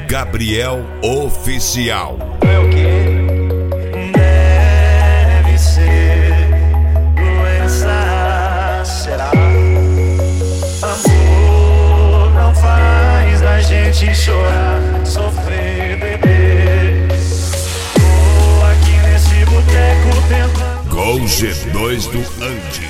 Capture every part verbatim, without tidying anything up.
Gabriel Oficial. É o que deve ser doença, será? Amor não faz a gente chorar, sofrer, beber. Tô aqui nesse boteco tentando. Gol G dois do Andy.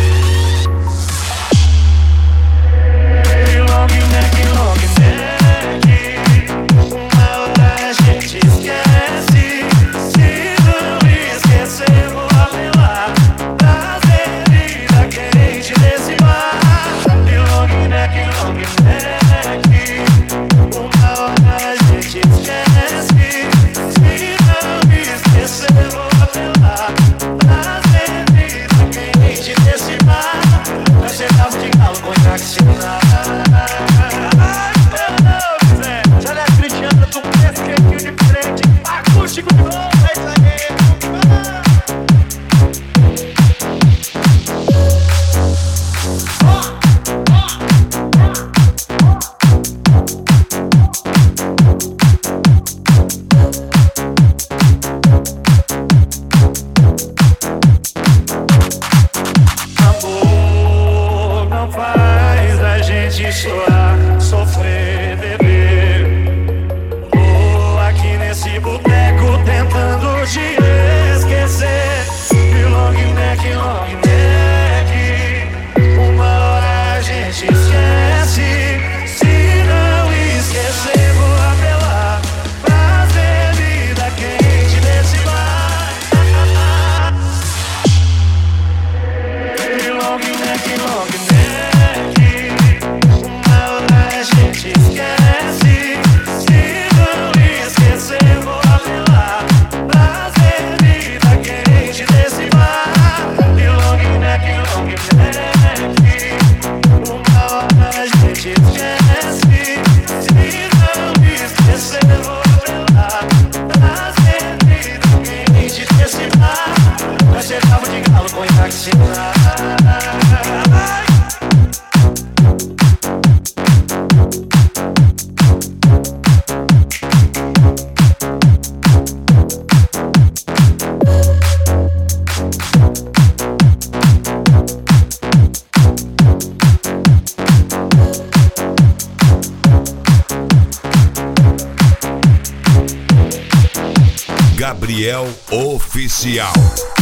Chorar, sofrer, beber. Tô aqui nesse boteco tentando te esquecer. E long neck, long neck, uma hora a gente esquece. Se não esquecer, vou apelar pra bebida quente desse bar. E long neck, long neck, Gabriel Oficial.